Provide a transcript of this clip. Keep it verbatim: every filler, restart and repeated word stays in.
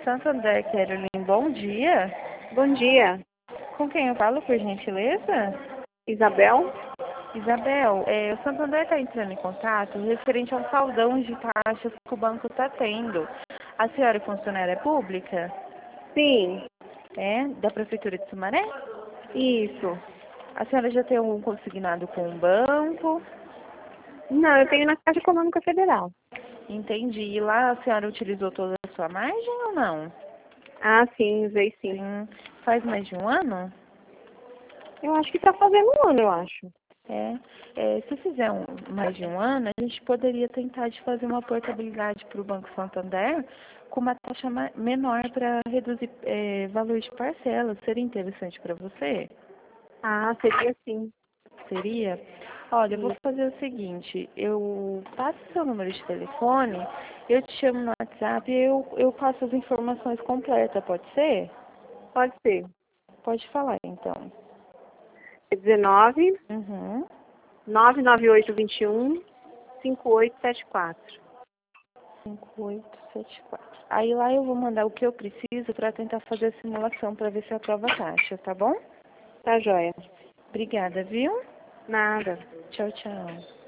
Santander, Caroline, bom dia. Bom dia. Com quem eu falo, por gentileza? Isabel? Isabel, é, o Santander está entrando em contato referente ao saldão de taxas que o banco está tendo. A senhora é funcionária pública? Sim, É, da Prefeitura de Sumaré? isso. A senhora já tem algum consignado com o banco? Não, eu tenho na Caixa Econômica Federal. Entendi. E lá a senhora utilizou toda a sua margem ou não? Ah, sim, usei sim. Sim. Faz mais de um ano? Eu acho que está fazendo um ano, eu acho. É, é, se fizer um, mais de um ano, a gente poderia tentar de fazer uma portabilidade para o Banco Santander com uma taxa ma- menor para reduzir é, valores de parcela. Seria interessante para você? Ah, seria sim. Seria? Olha, eu vou Isso. fazer o seguinte, eu passo seu número de telefone, eu te chamo no WhatsApp e eu, eu passo as informações completas, pode ser? Pode ser. Pode falar então. É dezenove, Uhum. nove nove oito, vinte e um, cinco oito sete quatro. cinco oito sete quatro. Aí lá eu vou mandar o que eu preciso para tentar fazer a simulação para ver se aprova a taxa, tá bom? Tá joia. Obrigada, viu? Nada. Tchau, tchau.